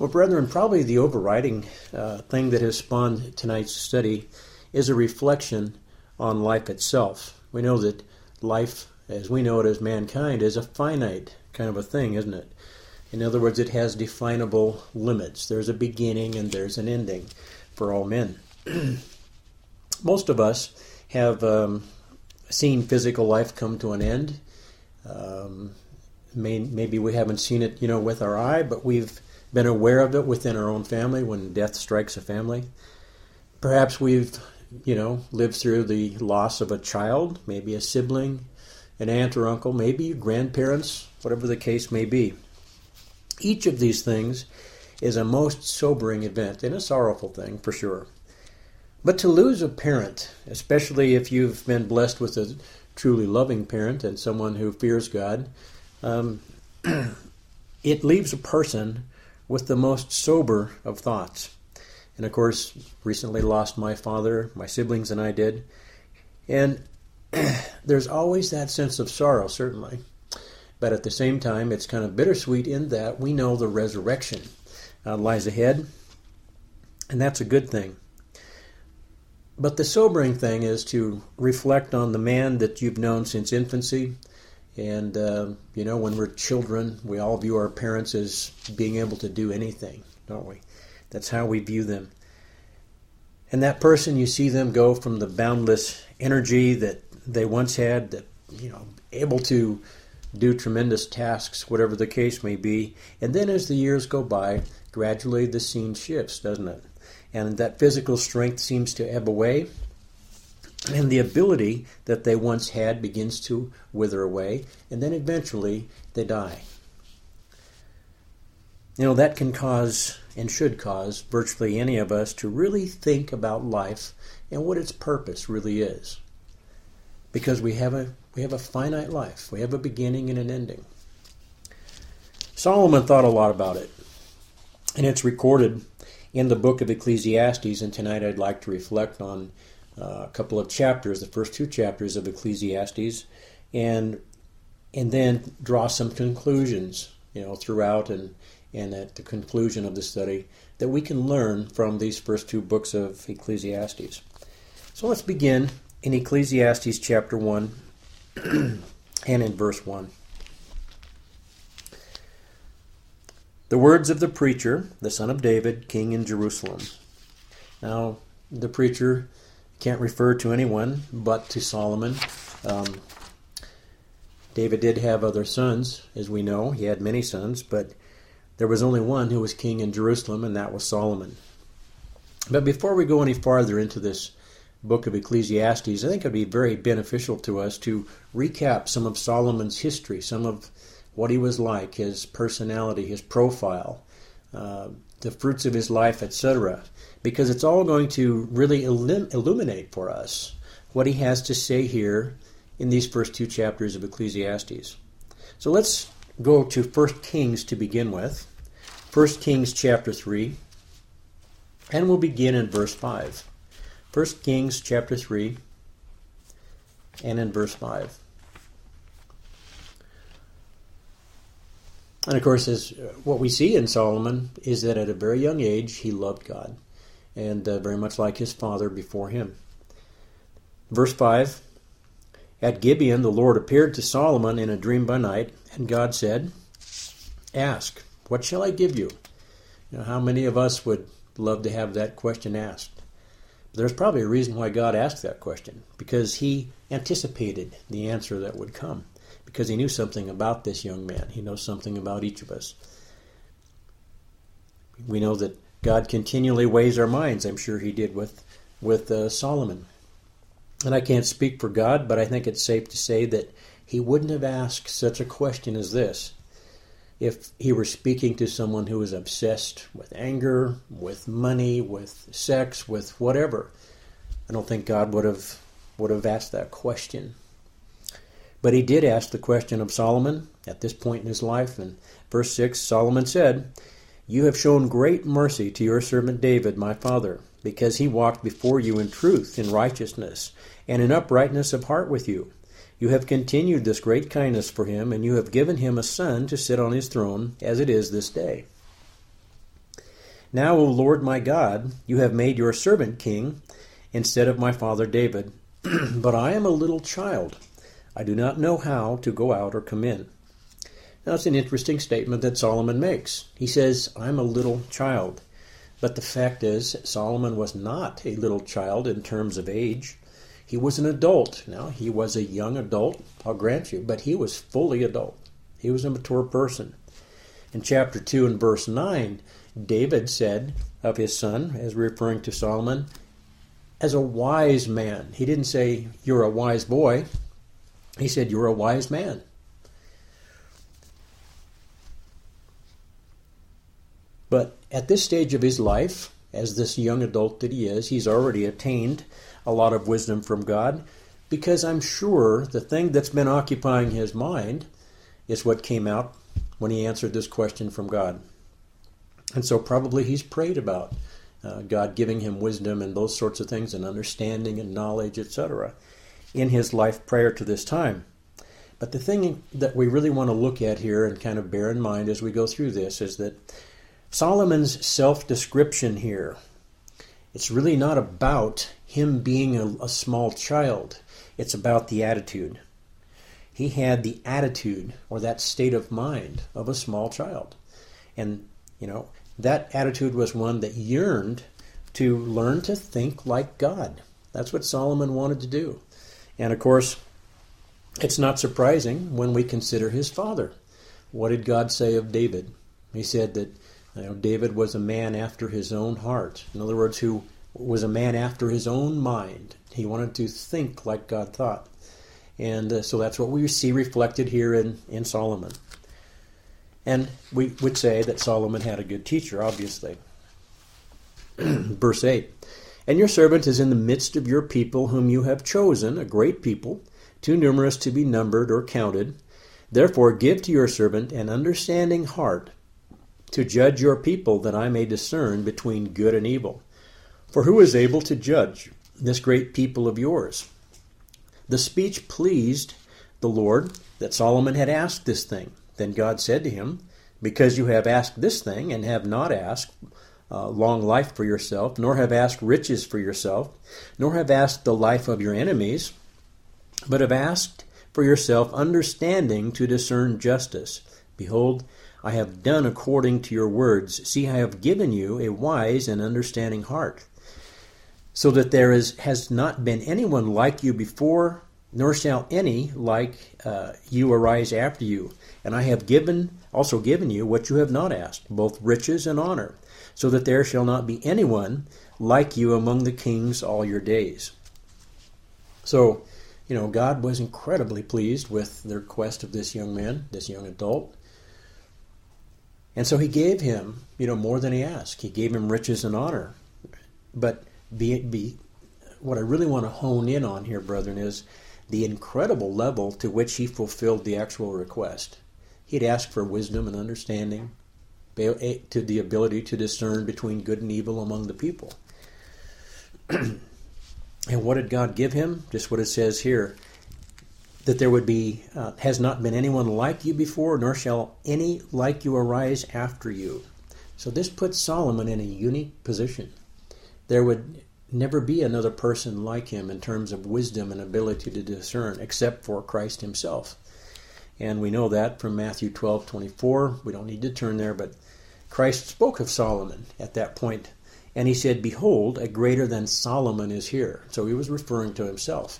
Well, brethren, probably the overriding thing that has spawned tonight's study is a reflection on life itself. We know that life, as we know it as mankind, is a finite kind of a thing, isn't it? In other words, it has definable limits. There's a beginning and there's an ending for all men. Most of us have seen physical life come to an end. Maybe we haven't seen it, with our eye, but we've been aware of it within our own family when death strikes a family. Perhaps we've, lived through the loss of a child, maybe a sibling, an aunt or uncle, maybe your grandparents, whatever the case may be. Each of these things is a most sobering event and a sorrowful thing for sure. But to lose a parent, especially if you've been blessed with a truly loving parent and someone who fears God, it leaves a person with the most sober of thoughts. And of course, recently lost my father, my siblings and I did. And there's always that sense of sorrow, certainly. But at the same time, it's kind of bittersweet in that we know the resurrection lies ahead. And that's a good thing. But the sobering thing is to reflect on the man that you've known since infancy. And, when we're children, we all view our parents as being able to do anything, don't we? That's how we view them. And that person, you see them go from the boundless energy that they once had, that, able to do tremendous tasks, whatever the case may be. And then as the years go by, gradually the scene shifts, doesn't it? And that physical strength seems to ebb away. And the ability that they once had begins to wither away. And then eventually they die. That can cause and should cause virtually any of us to really think about life and what its purpose really is. Because we have a finite life. We have a beginning and an ending. Solomon thought a lot about it. And it's recorded in the book of Ecclesiastes. And tonight I'd like to reflect on a couple of chapters, the first two chapters of Ecclesiastes, and then draw some conclusions, throughout and at the conclusion of the study that we can learn from these first two books of Ecclesiastes. So let's begin in Ecclesiastes chapter 1 and in verse 1. The words of the preacher, the son of David, king in Jerusalem. Now, the preacher can't refer to anyone but to Solomon. David did have other sons, as we know. He had many sons, but there was only one who was king in Jerusalem, and that was Solomon. But before we go any farther into this book of Ecclesiastes, I think it would be very beneficial to us to recap some of Solomon's history, some of what he was like, his personality, his profile, the fruits of his life, etc., because it's all going to really illuminate for us what he has to say here in these first two chapters of Ecclesiastes. So let's go to 1 Kings to begin with. 1 Kings chapter 3, and we'll begin in verse 5. 1 Kings chapter 3, and in verse 5. And of course, what we see in Solomon is that at a very young age, he loved God, and very much like his father before him. Verse 5, At Gibeon the Lord appeared to Solomon in a dream by night, and God said, Ask, what shall I give you? How many of us would love to have that question asked? There's probably a reason why God asked that question, because he anticipated the answer that would come, because he knew something about this young man. He knows something about each of us. We know that God continually weighs our minds. I'm sure he did with Solomon. And I can't speak for God, but I think it's safe to say that he wouldn't have asked such a question as this if he were speaking to someone who was obsessed with anger, with money, with sex, with whatever. I don't think God would have asked that question. But he did ask the question of Solomon at this point in his life. In verse 6, Solomon said, You have shown great mercy to your servant David, my father, because he walked before you in truth, in righteousness, and in uprightness of heart with you. You have continued this great kindness for him, and you have given him a son to sit on his throne, as it is this day. Now, O Lord my God, you have made your servant king instead of my father David. But I am a little child. I do not know how to go out or come in. Now, it's an interesting statement that Solomon makes. He says, I'm a little child. But the fact is, Solomon was not a little child in terms of age. He was an adult. Now, he was a young adult, I'll grant you, but he was fully adult. He was a mature person. In chapter 2 and verse 9, David said of his son, as referring to Solomon, as a wise man. He didn't say, you're a wise boy. He said, you're a wise man. But at this stage of his life, as this young adult that he is, he's already attained a lot of wisdom from God, because I'm sure the thing that's been occupying his mind is what came out when he answered this question from God. And so probably he's prayed about God giving him wisdom and those sorts of things and understanding and knowledge, etc., in his life prior to this time. But the thing that we really want to look at here and kind of bear in mind as we go through this is that Solomon's self-description here, it's really not about him being a small child. It's about the attitude. He had the attitude or that state of mind of a small child. And, that attitude was one that yearned to learn to think like God. That's what Solomon wanted to do. And, of course, it's not surprising when we consider his father. What did God say of David? He said that David was a man after his own heart. In other words, who was a man after his own mind. He wanted to think like God thought. And so that's what we see reflected here in Solomon. And we would say that Solomon had a good teacher, obviously. Verse 8, and your servant is in the midst of your people whom you have chosen, a great people, too numerous to be numbered or counted. Therefore give to your servant an understanding heart, to judge your people, that I may discern between good and evil. For who is able to judge this great people of yours? The speech pleased the Lord that Solomon had asked this thing. Then God said to him, because you have asked this thing, and have not asked long life for yourself, nor have asked riches for yourself, nor have asked the life of your enemies, but have asked for yourself understanding to discern justice. Behold, I have done according to your words. See, I have given you a wise and understanding heart, so that there has not been anyone like you before, nor shall any like you arise after you. And I have also given you what you have not asked, both riches and honor, so that there shall not be anyone like you among the kings all your days. So, God was incredibly pleased with the request of this young man, this young adult. And so he gave him, more than he asked. He gave him riches and honor. But what I really want to hone in on here, brethren, is the incredible level to which he fulfilled the actual request. He'd asked for wisdom and understanding, to the ability to discern between good and evil among the people. And what did God give him? Just what it says here, that there would be, has not been anyone like you before, nor shall any like you arise after you. So this puts Solomon in a unique position. There would never be another person like him in terms of wisdom and ability to discern, except for Christ himself. And we know that from Matthew 12:24. We don't need to turn there, but Christ spoke of Solomon at that point. And he said, behold, a greater than Solomon is here. So he was referring to himself.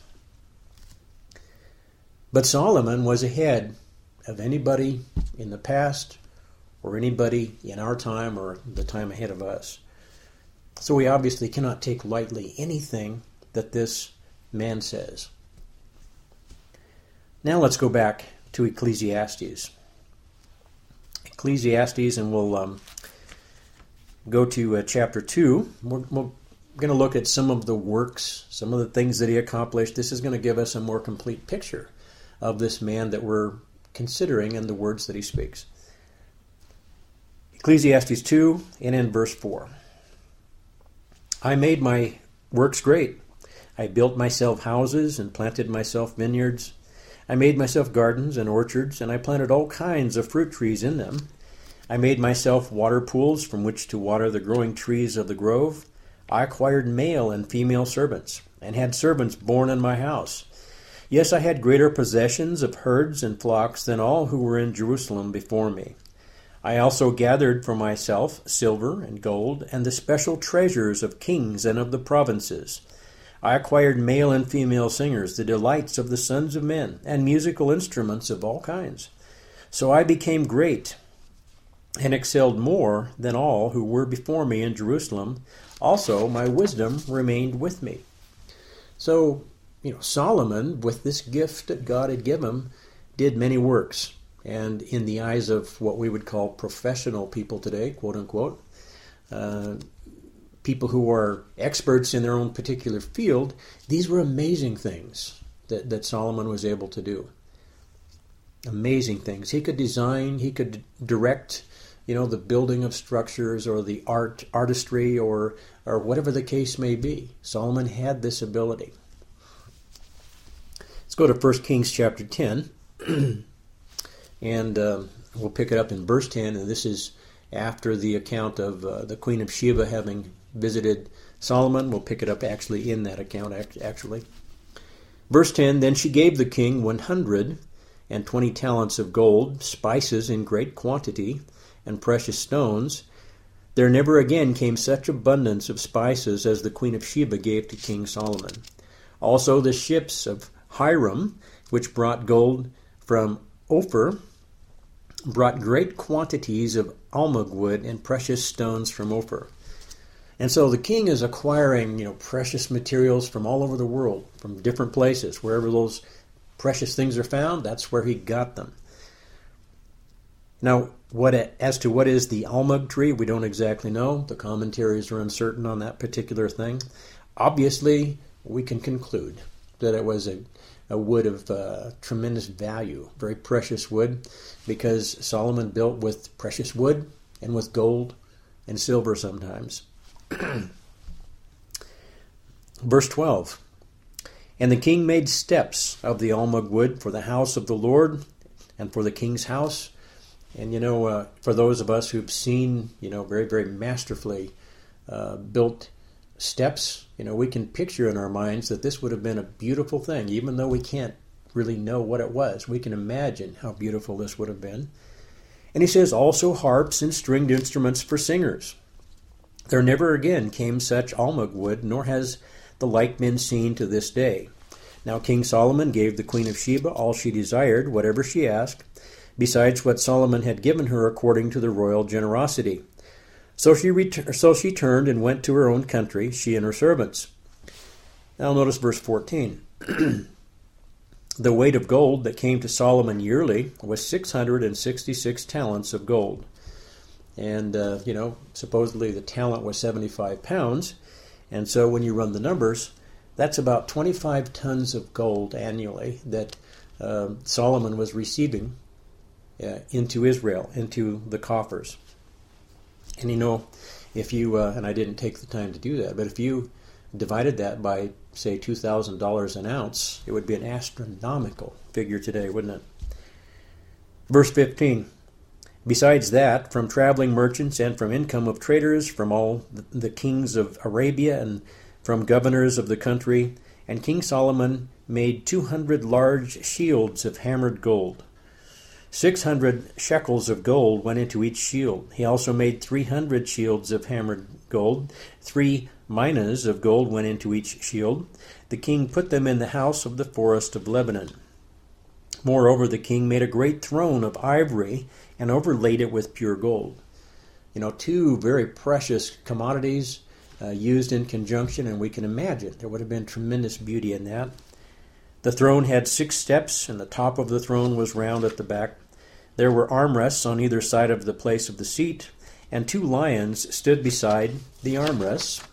But Solomon was ahead of anybody in the past or anybody in our time or the time ahead of us. So we obviously cannot take lightly anything that this man says. Now let's go back to Ecclesiastes. Ecclesiastes, and we'll go to chapter 2. We're going to look at some of the works, some of the things that he accomplished. This is going to give us a more complete picture of this man that we're considering and the words that he speaks. Ecclesiastes 2, and in verse 4. I made my works great. I built myself houses and planted myself vineyards. I made myself gardens and orchards, and I planted all kinds of fruit trees in them. I made myself water pools from which to water the growing trees of the grove. I acquired male and female servants, and had servants born in my house. Yes, I had greater possessions of herds and flocks than all who were in Jerusalem before me. I also gathered for myself silver and gold, and the special treasures of kings and of the provinces. I acquired male and female singers, the delights of the sons of men, and musical instruments of all kinds. So I became great, and excelled more than all who were before me in Jerusalem. Also my wisdom remained with me. So, Solomon, with this gift that God had given him, did many works. And in the eyes of what we would call professional people today, quote unquote, people who are experts in their own particular field, these were amazing things that Solomon was able to do. Amazing things. He could design, he could direct, the building of structures or the artistry or whatever the case may be. Solomon had this ability. Let's go to 1 Kings chapter 10, and we'll pick it up in verse 10, and this is after the account of the Queen of Sheba having visited Solomon. We'll pick it up actually in that account, actually. Verse 10, Then she gave the king 120 talents of gold, spices in great quantity, and precious stones. There never again came such abundance of spices as the Queen of Sheba gave to King Solomon. Also the ships of Hiram, which brought gold from Ophir, brought great quantities of almug wood and precious stones from Ophir. And so the king is acquiring, precious materials from all over the world, from different places. Wherever those precious things are found, that's where he got them. Now, as to what is the almug tree, we don't exactly know. The commentaries are uncertain on that particular thing. Obviously, we can conclude that it was a wood of tremendous value, very precious wood, because Solomon built with precious wood and with gold and silver sometimes. Verse 12, And the king made steps of the almug wood for the house of the Lord and for the king's house. And for those of us who've seen, very, very masterfully built steps, we can picture in our minds that this would have been a beautiful thing. Even though we can't really know what it was, we can imagine how beautiful this would have been. And he says, also harps and stringed instruments for singers. There never again came such almug wood, nor has the like been seen to this day. Now King Solomon gave the Queen of Sheba all she desired, whatever she asked, besides what Solomon had given her according to the royal generosity. So she turned and went to her own country, she and her servants. Now notice verse 14. The weight of gold that came to Solomon yearly was 666 talents of gold. And, supposedly the talent was 75 pounds. And so when you run the numbers, that's about 25 tons of gold annually that Solomon was receiving into Israel, into the coffers. And if you, and I didn't take the time to do that, but if you divided that by, say, $2,000 an ounce, it would be an astronomical figure today, wouldn't it? Verse 15. Besides that, from traveling merchants and from income of traders, from all the kings of Arabia and from governors of the country, and King Solomon made 200 large shields of hammered gold. 600 shekels of gold went into each shield. He also made 300 shields of hammered gold. 3 minas of gold went into each shield. The king put them in the house of the forest of Lebanon. Moreover, the king made a great throne of ivory and overlaid it with pure gold. Two very precious commodities used in conjunction, and we can imagine there would have been tremendous beauty in that. The throne had 6 steps, and the top of the throne was round at the back. There were armrests on either side of the place of the seat, and 2 lions stood beside the armrests.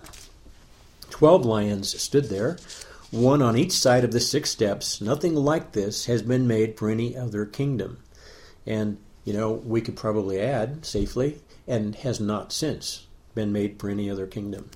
12 lions stood there, one on each side of the 6 steps. Nothing like this has been made for any other kingdom. And, we could probably add safely, and has not since been made for any other kingdom.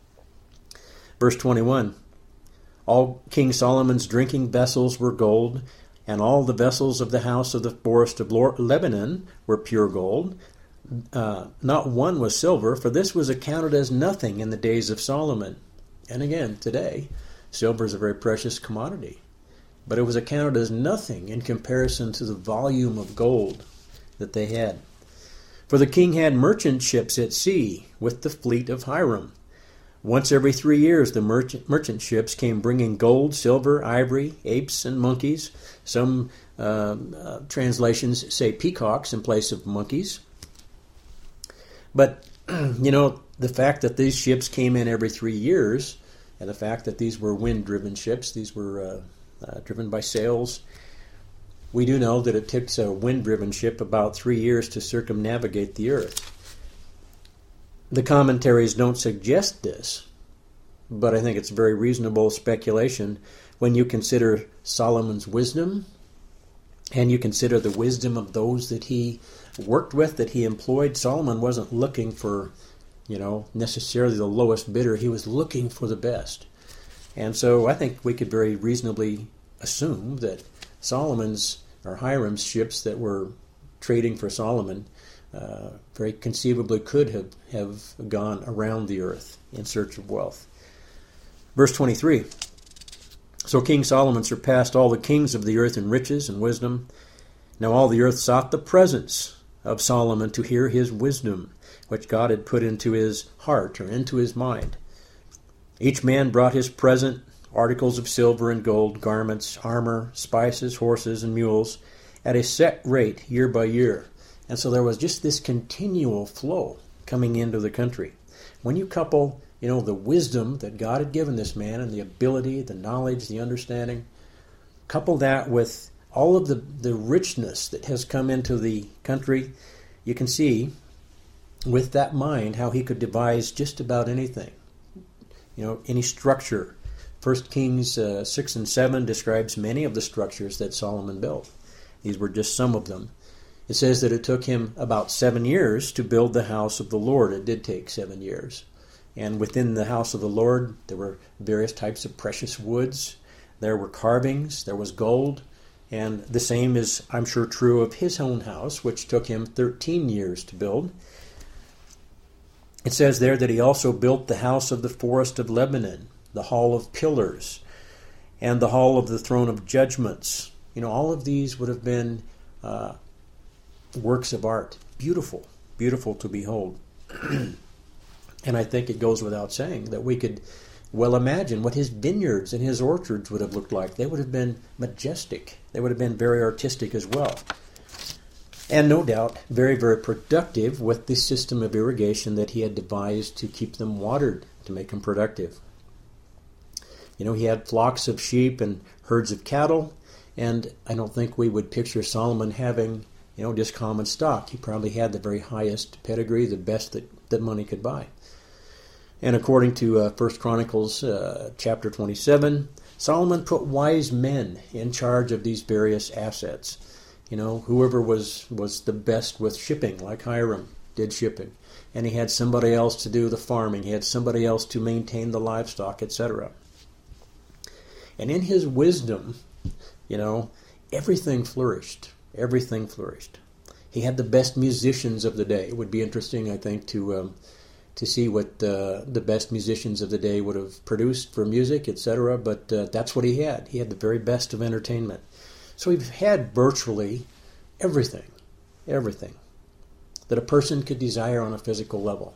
Verse 21. All King Solomon's drinking vessels were gold, and all the vessels of the house of the forest of Lebanon were pure gold. not one was silver, for this was accounted as nothing in the days of Solomon. And again, today, silver is a very precious commodity. But it was accounted as nothing in comparison to the volume of gold that they had. For the king had merchant ships at sea with the fleet of Hiram. Once every 3 years the merchant ships came bringing gold, silver, ivory, apes, and monkeys. Some translations say peacocks in place of monkeys. But, the fact that these ships came in every 3 years, and the fact that these were wind-driven ships, these were driven by sails, we do know that it takes a wind-driven ship about 3 years to circumnavigate the earth. The commentaries don't suggest this, but I think it's very reasonable speculation when you consider Solomon's wisdom and you consider the wisdom of those that he worked with, that he employed. Solomon wasn't looking for, necessarily the lowest bidder. He was looking for the best. And so I think we could very reasonably assume that Solomon's or Hiram's ships that were trading for Solomon very conceivably could have gone around the earth in search of wealth. Verse 23, so King Solomon surpassed all the kings of the earth in riches and wisdom. Now all the earth sought the presence of Solomon to hear his wisdom, which God had put into his heart or into his mind. Each man brought his present, articles of silver and gold, garments, armor, spices, horses, and mules, at a set rate year by year. And so there was just this continual flow coming into the country. When you couple, the wisdom that God had given this man and the ability, the knowledge, the understanding, couple that with all of the richness that has come into the country, you can see with that mind how he could devise just about anything. Any structure. 1 Kings 6 and 7 describes many of the structures that Solomon built. These were just some of them. It says that it took him about 7 years to build the house of the Lord. It did take 7 years. And within the house of the Lord, there were various types of precious woods. There were carvings. There was gold. And the same is, I'm sure, true of his own house, which took him 13 years to build. It says there that he also built the house of the forest of Lebanon, the hall of pillars, and the hall of the throne of judgments. All of these would have been works of art. Beautiful, beautiful to behold. And I think it goes without saying that we could well imagine what his vineyards and his orchards would have looked like. They would have been majestic. They would have been very artistic as well. And no doubt very, very productive with the system of irrigation that he had devised to keep them watered, to make them productive. He had flocks of sheep and herds of cattle, and I don't think we would picture Solomon having, just common stock. He probably had the very highest pedigree, the best that money could buy. And according to 1 Chronicles chapter 27, Solomon put wise men in charge of these various assets. Whoever was the best with shipping, like Hiram did shipping. And he had somebody else to do the farming. He had somebody else to maintain the livestock, etc. And in his wisdom, everything flourished. Everything flourished. He had the best musicians of the day. It would be interesting, I think, to see what the best musicians of the day would have produced for music, etc. But that's what he had. He had the very best of entertainment. So he had virtually everything that a person could desire on a physical level.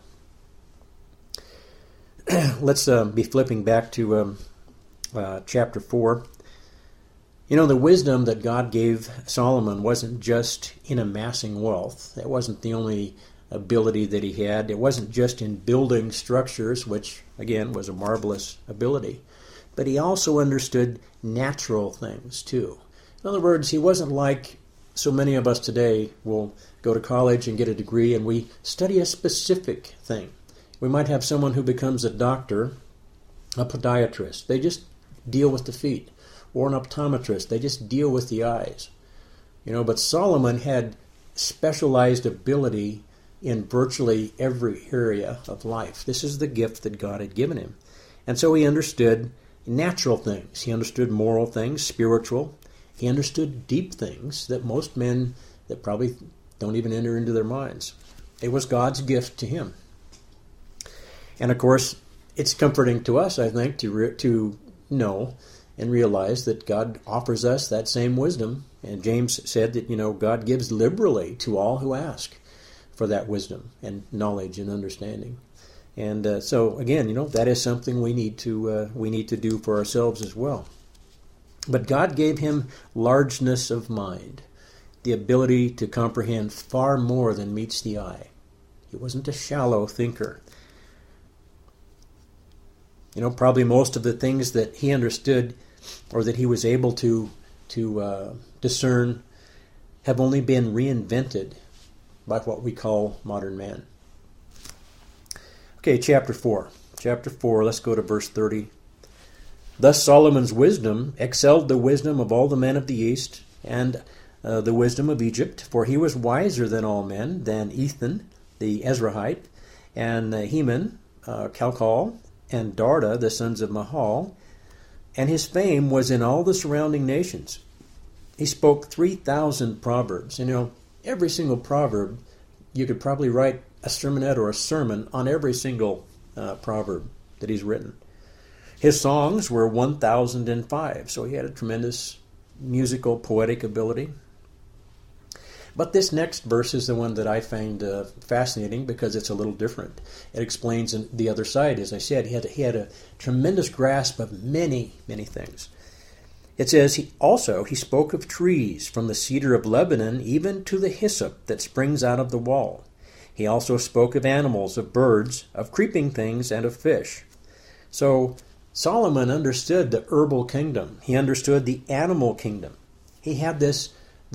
Let's be flipping back to chapter 4. The wisdom that God gave Solomon wasn't just in amassing wealth. That wasn't the only ability that he had. It wasn't just in building structures, which, again, was a marvelous ability. But he also understood natural things, too. In other words, he wasn't like so many of us today will go to college and get a degree and we study a specific thing. We might have someone who becomes a doctor, a podiatrist. They just deal with the feet. Or an optometrist. They just deal with the eyes. But Solomon had specialized ability in virtually every area of life. This is the gift that God had given him. And so he understood natural things. He understood moral things, spiritual. He understood deep things that most men that probably don't even enter into their minds. It was God's gift to him. And of course, it's comforting to us, I think, to know and realize that God offers us that same wisdom. And James said that, God gives liberally to all who ask for that wisdom and knowledge and understanding. And so again, that is something we need to do for ourselves as well. But God gave him largeness of mind, the ability to comprehend far more than meets the eye. He wasn't a shallow thinker. Probably most of the things that he understood or that he was able to discern have only been reinvented by what we call modern man. Okay, chapter 4. Chapter 4, let's go to verse 30. Thus Solomon's wisdom excelled the wisdom of all the men of the East, and the wisdom of Egypt, for he was wiser than all men, than Ethan the Ezrahite, and Heman, Calcol, and Darda, the sons of Mahal, and his fame was in all the surrounding nations. He spoke 3,000 proverbs. Every single proverb, you could probably write a sermonette or a sermon on every single proverb that he's written. His songs were 1,005, so he had a tremendous musical, poetic ability. But this next verse is the one that I find fascinating because it's a little different. It explains the other side. As I said, he had a tremendous grasp of many, many things. It says, he spoke of trees, from the cedar of Lebanon even to the hyssop that springs out of the wall. He also spoke of animals, of birds, of creeping things, and of fish. So Solomon understood the herbal kingdom. He understood the animal kingdom. He had this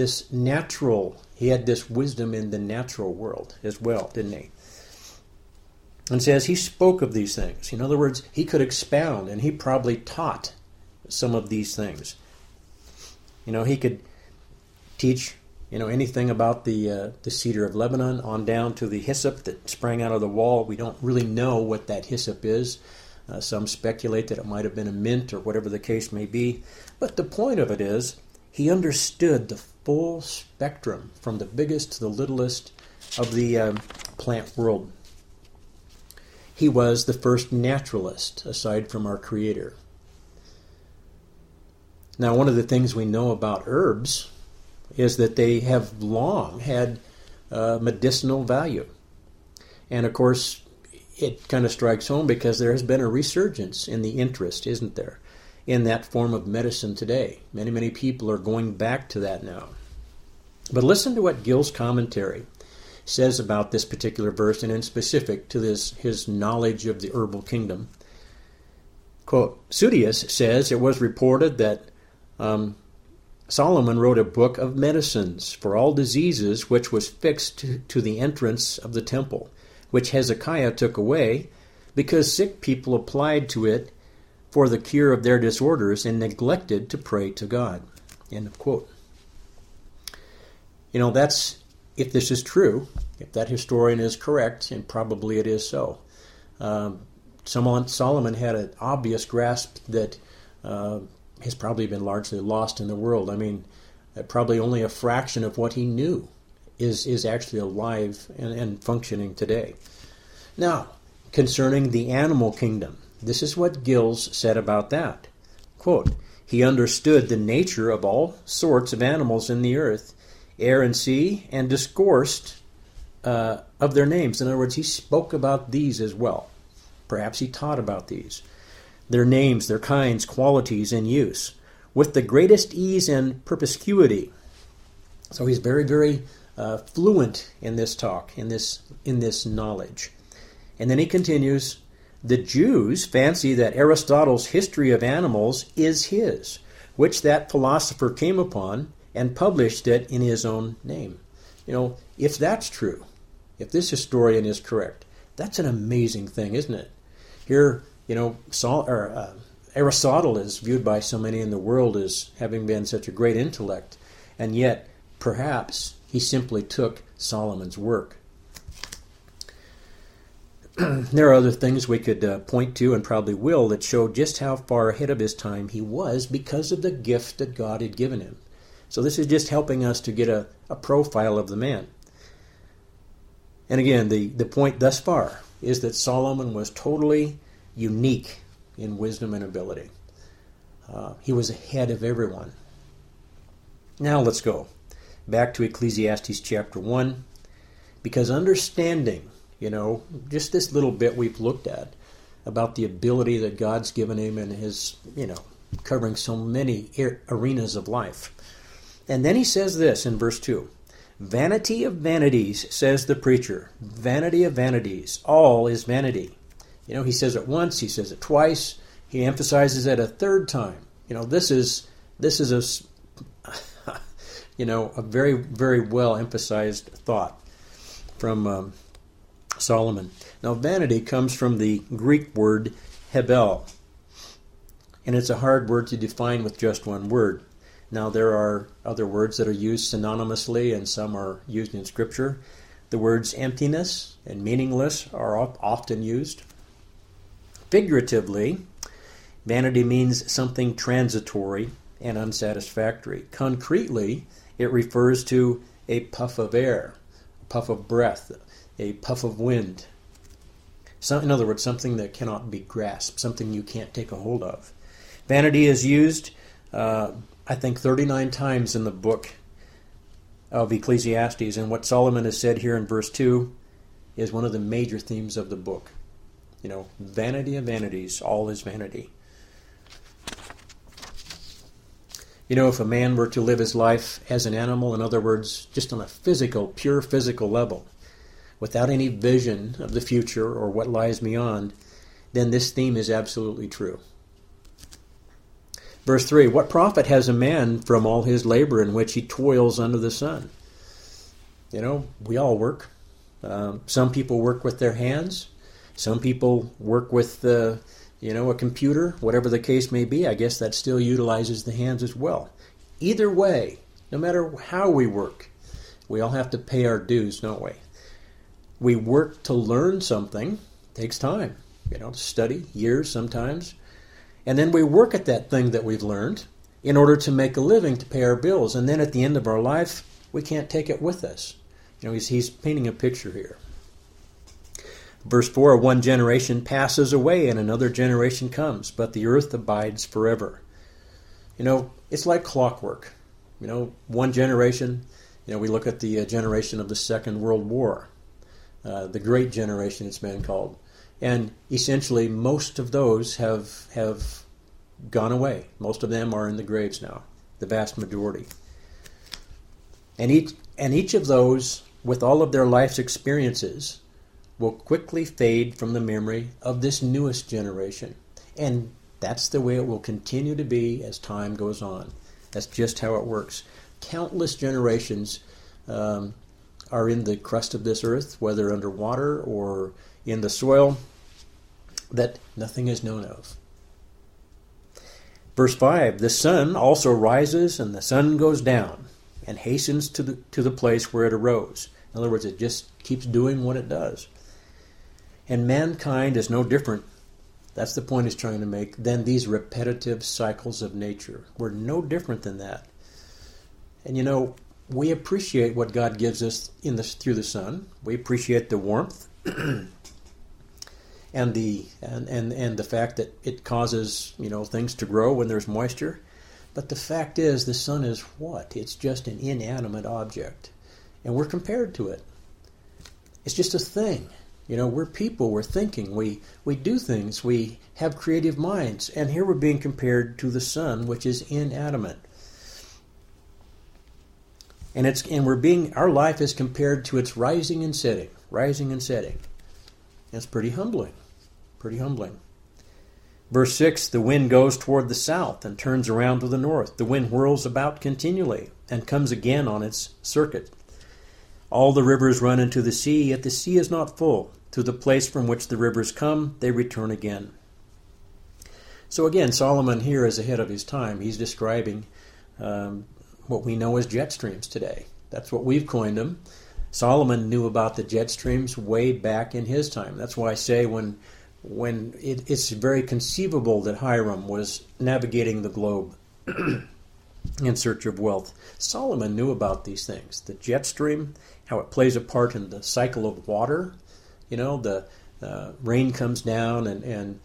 wisdom in the natural world as well, didn't he? And says he spoke of these things. In other words, he could expound, and he probably taught some of these things. He could teach, anything about the cedar of Lebanon on down to the hyssop that sprang out of the wall. We don't really know what that hyssop is. Some speculate that it might have been a mint or whatever the case may be. But the point of it is, he understood the full spectrum, from the biggest to the littlest of the plant world. He was the first naturalist, aside from our Creator. Now, one of the things we know about herbs is that they have long had medicinal value. And of course, it kind of strikes home because there has been a resurgence in the interest, isn't there, in that form of medicine today. Many, many people are going back to that now. But listen to what Gill's commentary says about this particular verse, and in specific to his knowledge of the herbal kingdom. Quote, Sudius says it was reported that Solomon wrote a book of medicines for all diseases, which was fixed to the entrance of the temple, which Hezekiah took away, because sick people applied to it for the cure of their disorders and neglected to pray to God. End of quote. That's, if this is true, if that historian is correct, and probably it is so, Solomon had an obvious grasp that has probably been largely lost in the world. Probably only a fraction of what he knew is actually alive and functioning today. Now, concerning the animal kingdom, this is what Gills said about that. Quote, he understood the nature of all sorts of animals in the earth, air and sea, and discoursed of their names. In other words, he spoke about these as well. Perhaps he taught about these. Their names, their kinds, qualities, and use, with the greatest ease and perspicuity. So he's very, very fluent in this talk, in this knowledge. And then he continues, the Jews fancy that Aristotle's history of animals is his, which that philosopher came upon and published it in his own name. If that's true, if this historian is correct, that's an amazing thing, isn't it? Here, Aristotle is viewed by so many in the world as having been such a great intellect, and yet perhaps he simply took Solomon's work. There are other things we could point to, and probably will, that show just how far ahead of his time he was because of the gift that God had given him. So this is just helping us to get a profile of the man. And again, the point thus far is that Solomon was totally unique in wisdom and ability. He was ahead of everyone. Now let's go back to Ecclesiastes chapter 1, because understanding, just this little bit we've looked at about the ability that God's given him and his, covering so many arenas of life. And then he says this in verse 2. Vanity of vanities, says the preacher. Vanity of vanities. All is vanity. He says it once, he says it twice, he emphasizes it a third time. This is a very, very well emphasized thought from Solomon. Now, vanity comes from the Greek word hebel, and it's a hard word to define with just one word. Now, there are other words that are used synonymously, and some are used in Scripture. The words emptiness and meaningless are often used. Figuratively, vanity means something transitory and unsatisfactory. Concretely, it refers to a puff of air, a puff of breath, a puff of wind. In other words, something that cannot be grasped, something you can't take a hold of. Vanity is used, I think, 39 times in the book of Ecclesiastes, and what Solomon has said here in verse 2 is one of the major themes of the book. Vanity of vanities, all is vanity. If a man were to live his life as an animal, in other words, just on a pure physical level, without any vision of the future or what lies beyond, then this theme is absolutely true. Verse 3, what profit has a man from all his labor in which he toils under the sun? We all work. Some people work with their hands. Some people work with, a computer, whatever the case may be. I guess that still utilizes the hands as well. Either way, no matter how we work, we all have to pay our dues, don't we? We work to learn something. It takes time, to study, years sometimes. And then we work at that thing that we've learned in order to make a living, to pay our bills. And then at the end of our life, we can't take it with us. He's painting a picture here. Verse 4, one generation passes away and another generation comes, but the earth abides forever. It's like clockwork. One generation, we look at the generation of the Second World War, the Great Generation it's been called. And essentially most of those have gone away. Most of them are in the graves now, the vast majority. And each of those, with all of their life's experiences, will quickly fade from the memory of this newest generation. And that's the way it will continue to be as time goes on. That's just how it works. Countless generations are in the crust of this earth, whether underwater or in the soil, that nothing is known of. Verse 5, the sun also rises and the sun goes down and hastens to the place where it arose. In other words, it just keeps doing what it does. And mankind is no different, that's the point he's trying to make, than these repetitive cycles of nature. We're no different than that. And we appreciate what God gives us through the sun. We appreciate the warmth and the fact that it causes things to grow when there's moisture. But the fact is, the sun is what? It's just an inanimate object, and we're compared to it. It's just a thing. We're people. We're thinking. We do things. We have creative minds, and here we're being compared to the sun, which is inanimate. And our life is compared to its rising and setting. That's pretty humbling. Verse 6, the wind goes toward the south and turns around to the north. The wind whirls about continually and comes again on its circuit. All the rivers run into the sea, yet the sea is not full. To the place from which the rivers come, they return again. So again, Solomon here is ahead of his time. He's describing what we know as jet streams today. That's what we've coined them. Solomon knew about the jet streams way back in his time. That's why I say when it's very conceivable that Hiram was navigating the globe in search of wealth. Solomon knew about these things. The jet stream, how it plays a part in the cycle of water. You know, the rain comes down and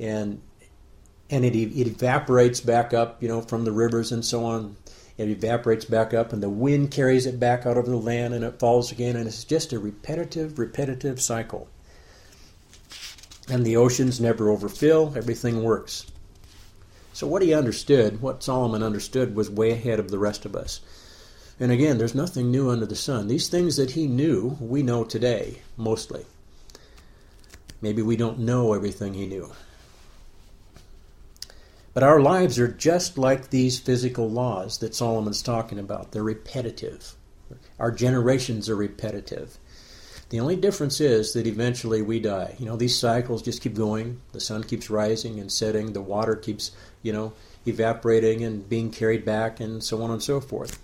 it evaporates back up, you know, from the rivers and so on. It evaporates back up, and the wind carries it back out over the land, and it falls again, and it's just a repetitive cycle. And the oceans never overfill. Everything works. So what he understood, what Solomon understood, was way ahead of the rest of us. And again, there's nothing new under the sun. These things that he knew, we know today, mostly. Maybe we don't know everything he knew. But our lives are just like these physical laws that Solomon's talking about. They're repetitive. Our generations are repetitive. The only difference is that eventually we die. You know, these cycles just keep going. The sun keeps rising and setting. The water keeps, you know, evaporating and being carried back, and so on and so forth.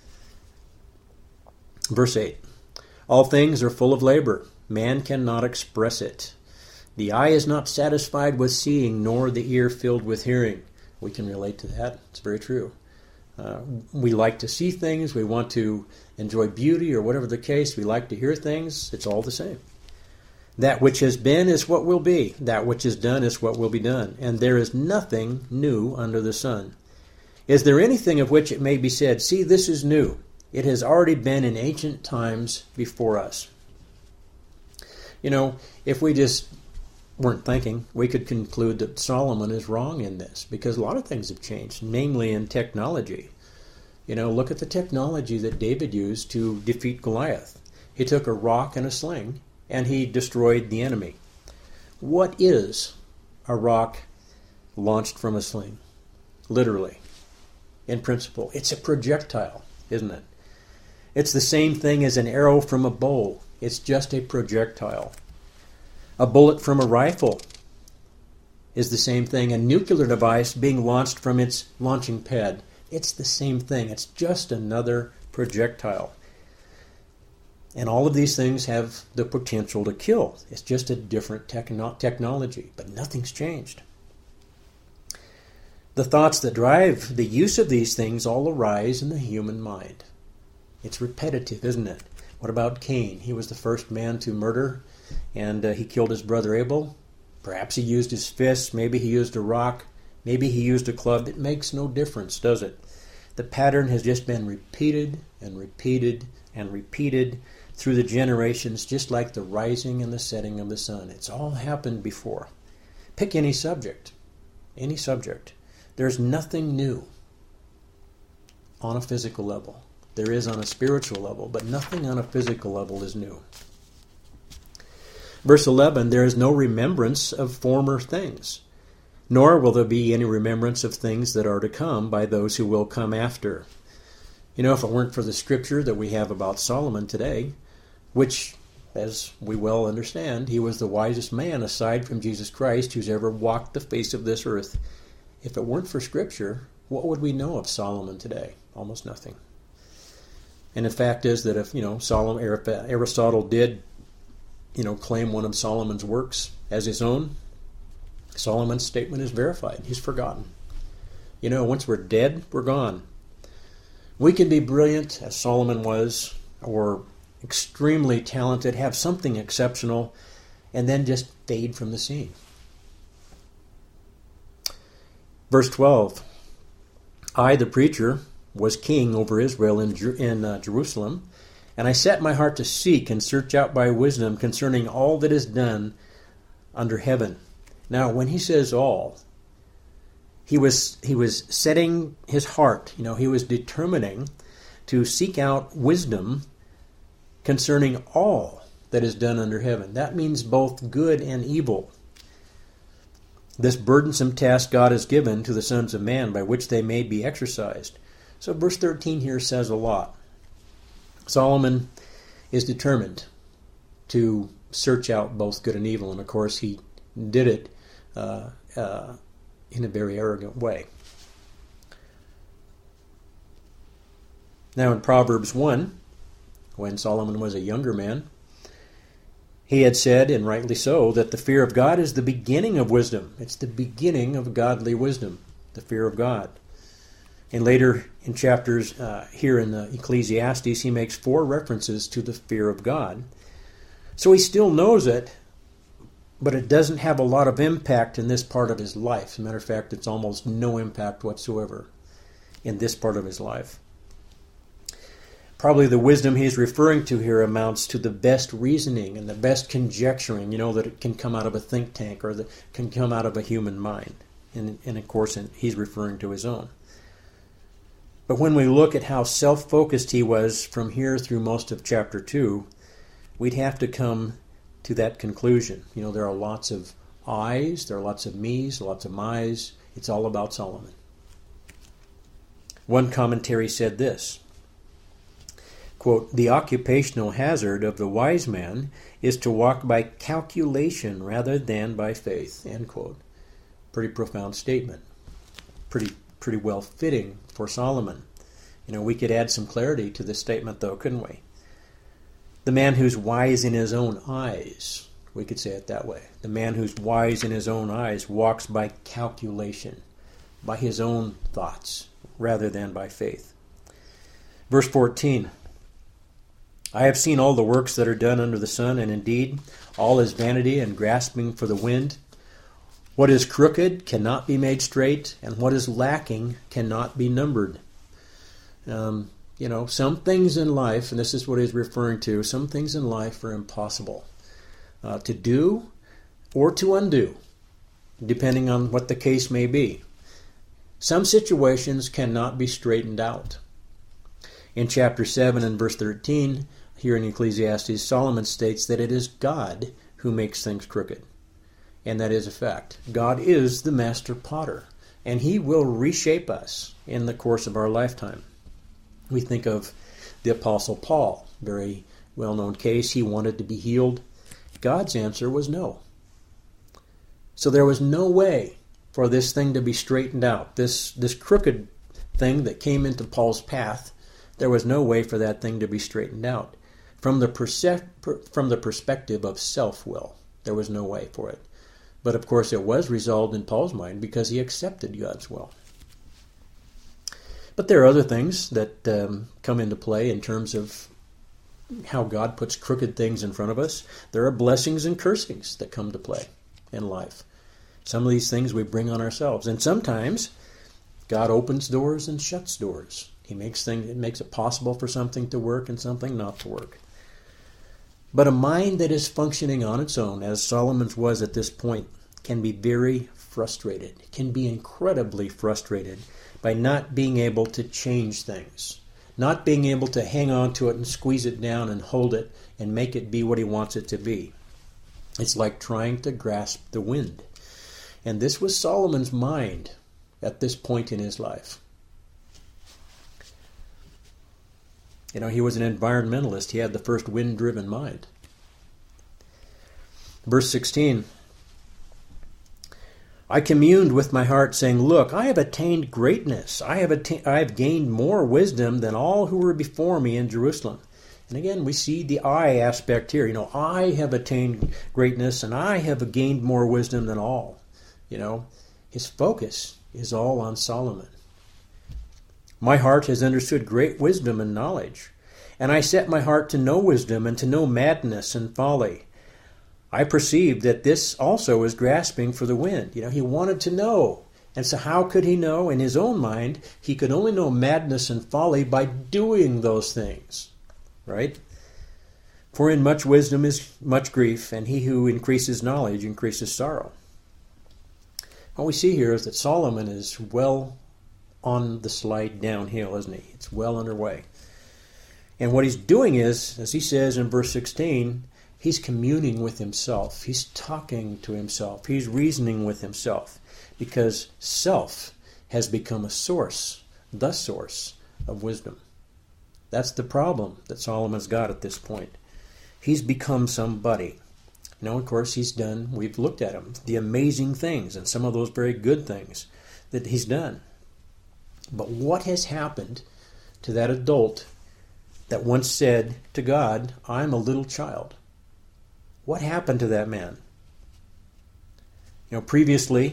Verse 8. All things are full of labor. Man cannot express it. The eye is not satisfied with seeing, nor the ear filled with hearing. We can relate to that. It's very true. We like to see things. We want to enjoy beauty, or whatever the case. We like to hear things. It's all the same. That which has been is what will be. That which is done is what will be done. And there is nothing new under the sun. Is there anything of which it may be said, see, this is new? It has already been in ancient times before us. You know, if we just weren't thinking, we could conclude that Solomon is wrong in this, because a lot of things have changed, namely in technology. You know, look at the technology that David used to defeat Goliath. He took a rock and a sling, and he destroyed the enemy. What is a rock launched from a sling? Literally, in principle, it's a projectile, isn't it? It's the same thing as an arrow from a bow. It's just a projectile. A bullet from a rifle is the same thing. A nuclear device being launched from its launching pad, it's the same thing. It's just another projectile. And all of these things have the potential to kill. It's just a different technology, but nothing's changed. The thoughts that drive the use of these things all arise in the human mind. It's repetitive, isn't it? What about Cain? He was the first man to murder, and he killed his brother Abel. Perhaps he used his fists, maybe he used a rock, maybe he used a club. It makes no difference, does it? The pattern has just been repeated and repeated and repeated through the generations, just like the rising and the setting of the sun. It's all happened before. Pick any subject. Any subject. There's nothing new on a physical level. There is on a spiritual level, but nothing on a physical level is new. Verse 11, there is no remembrance of former things, nor will there be any remembrance of things that are to come by those who will come after. You know, if it weren't for the scripture that we have about Solomon today, which, as we well understand, he was the wisest man aside from Jesus Christ who's ever walked the face of this earth. If it weren't for scripture, what would we know of Solomon today? Almost nothing. And the fact is that if, Aristotle did, claim one of Solomon's works as his own, Solomon's statement is verified. He's forgotten. Once we're dead, we're gone. We can be brilliant, as Solomon was, or extremely talented, have something exceptional, and then just fade from the scene. Verse 12, I, the preacher, was king over Israel in Jerusalem, and I set my heart to seek and search out by wisdom concerning all that is done under heaven. Now, when he says all, he was setting his heart, he was determining to seek out wisdom concerning all that is done under heaven. That means both good and evil. This burdensome task God has given to the sons of man by which they may be exercised. So verse 13 here says a lot. Solomon is determined to search out both good and evil, and of course he did it in a very arrogant way. Now in Proverbs 1, when Solomon was a younger man, he had said, and rightly so, that the fear of God is the beginning of wisdom. It's the beginning of godly wisdom, the fear of God. And later in chapters here in the Ecclesiastes, he makes 4 references to the fear of God. So he still knows it, but it doesn't have a lot of impact in this part of his life. As a matter of fact, it's almost no impact whatsoever in this part of his life. Probably the wisdom he's referring to here amounts to the best reasoning and the best conjecturing, that it can come out of a think tank or that can come out of a human mind. And of course, he's referring to his own. But when we look at how self-focused he was from here through most of chapter 2, we'd have to come to that conclusion. There are lots of I's, there are lots of me's, lots of my's. It's all about Solomon. One commentary said this, quote, "The occupational hazard of the wise man is to walk by calculation rather than by faith," end quote. Pretty profound statement. Pretty well fitting for Solomon. We could add some clarity to this statement though, couldn't we? The man who's wise in his own eyes, we could say it that way. The man who's wise in his own eyes walks by calculation, by his own thoughts, rather than by faith. Verse 14, "I have seen all the works that are done under the sun, and indeed all is vanity and grasping for the wind. What is crooked cannot be made straight, and what is lacking cannot be numbered." Some things in life, and this is what he's referring to, some things in life are impossible to do or to undo, depending on what the case may be. Some situations cannot be straightened out. In chapter 7 and verse 13, here in Ecclesiastes, Solomon states that it is God who makes things crooked. And that is a fact. God is the master potter, and he will reshape us in the course of our lifetime. We think of the Apostle Paul, very well-known case. He wanted to be healed. God's answer was no. So there was no way for this thing to be straightened out. This crooked thing that came into Paul's path, there was no way for that thing to be straightened out. From the perspective of self-will, there was no way for it. But of course it was resolved in Paul's mind because he accepted God's will. But there are other things that come into play in terms of how God puts crooked things in front of us. There are blessings and cursings that come to play in life. Some of these things we bring on ourselves. And sometimes God opens doors and shuts doors. It makes it possible for something to work and something not to work. But a mind that is functioning on its own, as Solomon's was at this point, can be very frustrated. It can be incredibly frustrated by not being able to change things, not being able to hang on to it and squeeze it down and hold it and make it be what he wants it to be. It's like trying to grasp the wind. And this was Solomon's mind at this point in his life. He was an environmentalist. He had the first wind-driven mind. Verse 16, "I communed with my heart, saying, Look, I have attained greatness. I have gained more wisdom than all who were before me in Jerusalem." And again, we see the I aspect here. I have attained greatness, and I have gained more wisdom than all. His focus is all on Solomon. "My heart has understood great wisdom and knowledge, and I set my heart to know wisdom and to know madness and folly. I perceived that this also is grasping for the wind." He wanted to know. And so how could he know? In his own mind, he could only know madness and folly by doing those things. Right? "For in much wisdom is much grief, and he who increases knowledge increases sorrow." What we see here is that Solomon is well on the slide downhill, isn't he? It's well underway. And what he's doing is, as he says in verse 16, he's communing with himself. He's talking to himself. He's reasoning with himself. Because self has become the source of wisdom. That's the problem that Solomon's got at this point. He's become somebody. Of course, we've looked at him, the amazing things and some of those very good things that he's done. But what has happened to that adult that once said to God, "I'm a little child"? What happened to that man? Previously,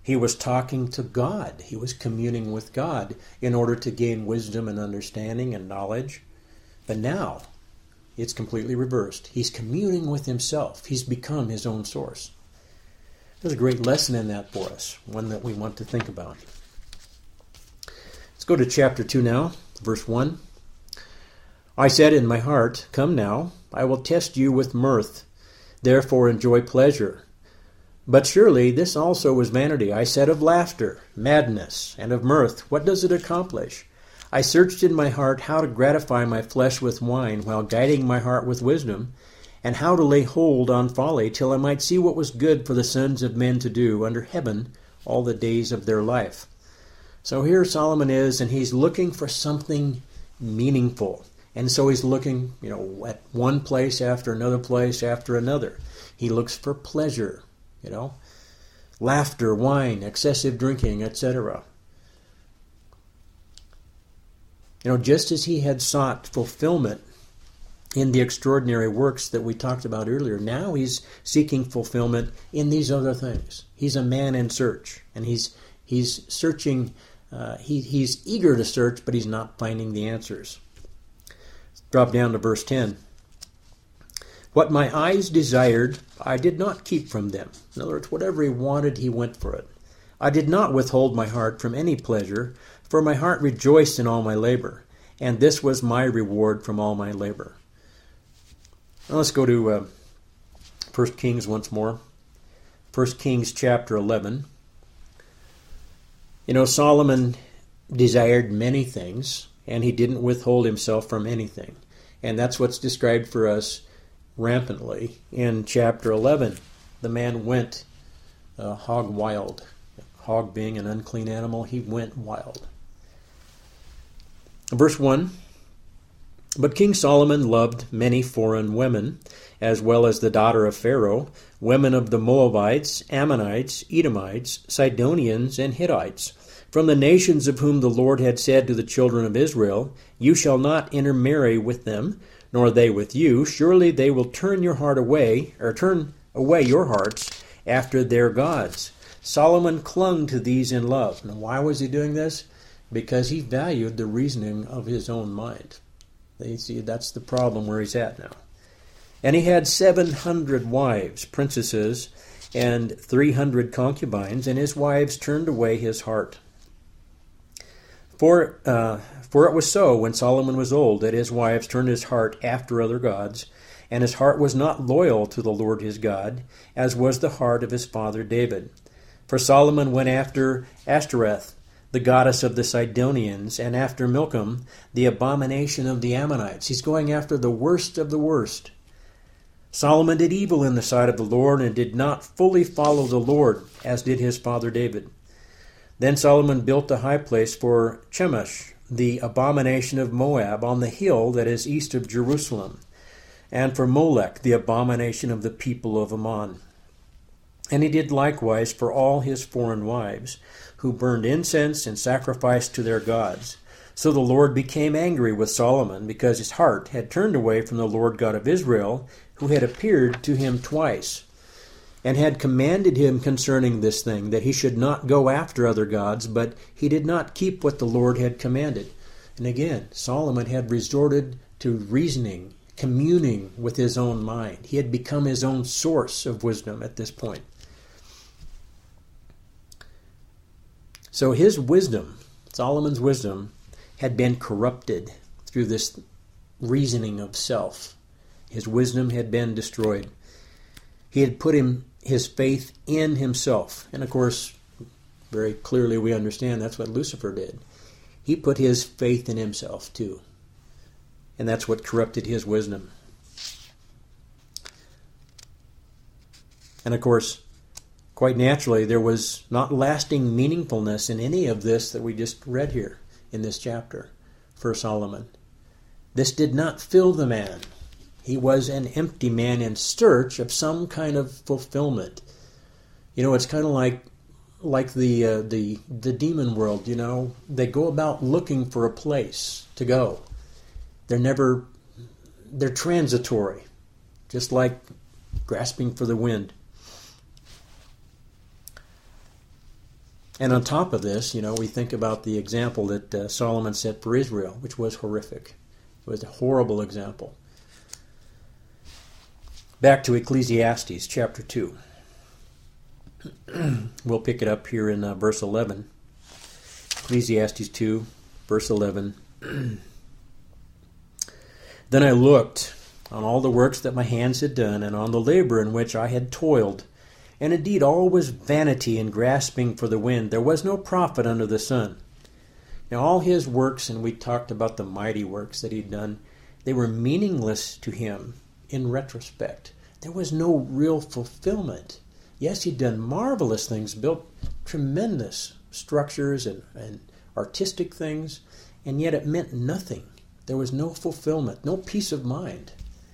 He was talking to God. He was communing with God in order to gain wisdom and understanding and knowledge. But now, it's completely reversed. He's communing with himself. He's become his own source. There's a great lesson in that for us, one that we want to think about. Let's go to chapter 2 now, verse 1. I said in my heart, come now, I will test you with mirth. Therefore enjoy pleasure. But surely this also was vanity. I said of laughter, madness, and of mirth, what does it accomplish? I searched in my heart how to gratify my flesh with wine, while guiding my heart with wisdom, and how to lay hold on folly, till I might see what was good for the sons of men to do under heaven all the days of their life. So here Solomon is, and he's looking for something meaningful. And so he's looking, at one place after another place after another. He looks for pleasure, laughter, wine, excessive drinking, etc. Just as he had sought fulfillment in the extraordinary works that we talked about earlier, now he's seeking fulfillment in these other things. He's a man in search, and he's searching. He's eager to search, but he's not finding the answers. Drop down to verse 10. What my eyes desired, I did not keep from them. In other words, whatever he wanted, he went for it. I did not withhold my heart from any pleasure, for my heart rejoiced in all my labor, and this was my reward from all my labor. Now let's go to 1 Kings once more. 1 Kings chapter 11. Solomon desired many things, and he didn't withhold himself from anything. And that's what's described for us rampantly in chapter 11. The man went hog wild. Hog being an unclean animal, he went wild. Verse 1, but King Solomon loved many foreign women, as well as the daughter of Pharaoh, women of the Moabites, Ammonites, Edomites, Sidonians, and Hittites, from the nations of whom the Lord had said to the children of Israel, you shall not intermarry with them, nor they with you. Surely they will turn your heart away, or turn away your hearts after their gods. Solomon clung to these in love. Now, why was he doing this? Because he valued the reasoning of his own mind. You see, that's the problem where he's at now. And he had 700 wives, princesses, and 300 concubines, and his wives turned away his heart. For it was so, when Solomon was old, that his wives turned his heart after other gods, and his heart was not loyal to the Lord his God, as was the heart of his father David. For Solomon went after Ashtoreth, the goddess of the Sidonians, and after Milcom, the abomination of the Ammonites. He's going after the worst of the worst. Solomon did evil in the sight of the Lord, and did not fully follow the Lord, as did his father David. Then Solomon built a high place for Chemosh, the abomination of Moab, on the hill that is east of Jerusalem, and for Molech, the abomination of the people of Ammon. And he did likewise for all his foreign wives, who burned incense and sacrificed to their gods. So the Lord became angry with Solomon, because his heart had turned away from the Lord God of Israel, who had appeared to him twice, and had commanded him concerning this thing, that he should not go after other gods, but he did not keep what the Lord had commanded. And again, Solomon had resorted to reasoning, communing with his own mind. He had become his own source of wisdom at this point. So his wisdom, Solomon's wisdom, had been corrupted through this reasoning of self. His wisdom had been destroyed. He had put his faith in himself. And of course, very clearly we understand that's what Lucifer did. He put his faith in himself too. And that's what corrupted his wisdom. And of course, quite naturally, there was not lasting meaningfulness in any of this that we just read here in this chapter for Solomon. This did not fill the man. He was an empty man in search of some kind of fulfillment. It's kind of like the demon world. They go about looking for a place to go. They're transitory, just like grasping for the wind. And on top of this, we think about the example that Solomon set for Israel, which was horrific. It was a horrible example. Back to Ecclesiastes chapter 2. We'll pick it up here in verse 11. Ecclesiastes 2, verse 11. Then I looked on all the works that my hands had done, and on the labor in which I had toiled. And indeed all was vanity and grasping for the wind. There was no profit under the sun. Now all his works, and we talked about the mighty works that he'd done, they were meaningless to him in retrospect. There was no real fulfillment. Yes, he'd done marvelous things, built tremendous structures and artistic things, and yet it meant nothing. There was no fulfillment, no peace of mind.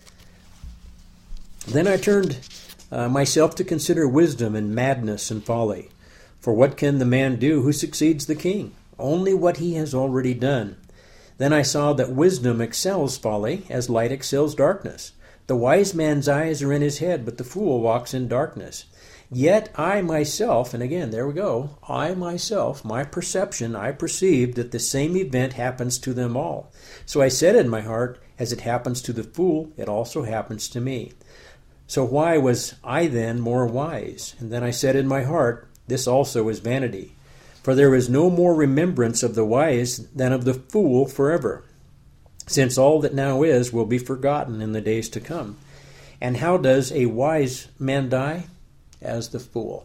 Then I turned myself to consider wisdom and madness and folly. For what can the man do who succeeds the king? Only what he has already done. Then I saw that wisdom excels folly, as light excels darkness. The wise man's eyes are in his head, but the fool walks in darkness. Yet I myself, and again, there we go, I myself, my perception, I perceive that the same event happens to them all. So I said in my heart, as it happens to the fool, it also happens to me. So why was I then more wise? And then I said in my heart, this also is vanity. For there is no more remembrance of the wise than of the fool forever, since all that now is will be forgotten in the days to come. And how does a wise man die? As the fool.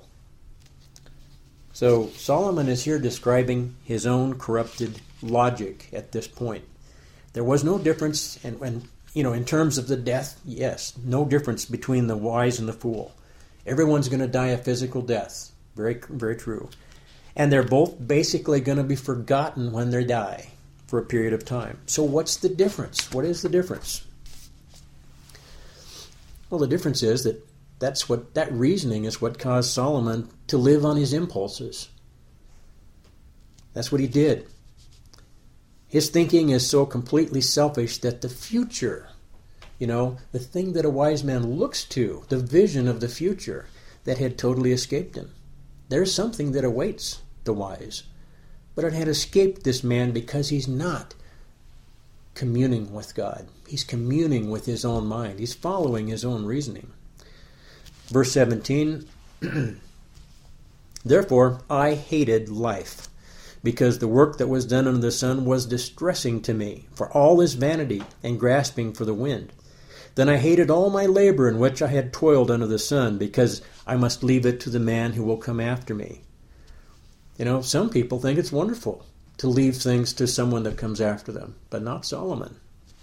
So Solomon is here describing his own corrupted logic at this point. There was no difference, and in terms of the death, yes, no difference between the wise and the fool. Everyone's going to die a physical death. Very, very true. And they're both basically going to be forgotten when they die for a period of time. So what's the difference? What is the difference? Well, the difference is that reasoning is what caused Solomon to live on his impulses. That's what he did. His thinking is so completely selfish that the future, the thing that a wise man looks to, the vision of the future, that had totally escaped him. There's something that awaits the wise, but it had escaped this man because he's not communing with God. He's communing with his own mind. He's following his own reasoning. Verse 17, Therefore I hated life, because the work that was done under the sun was distressing to me, for all is vanity and grasping for the wind. Then I hated all my labor in which I had toiled under the sun, because I must leave it to the man who will come after me. Some people think it's wonderful to leave things to someone that comes after them, but not Solomon.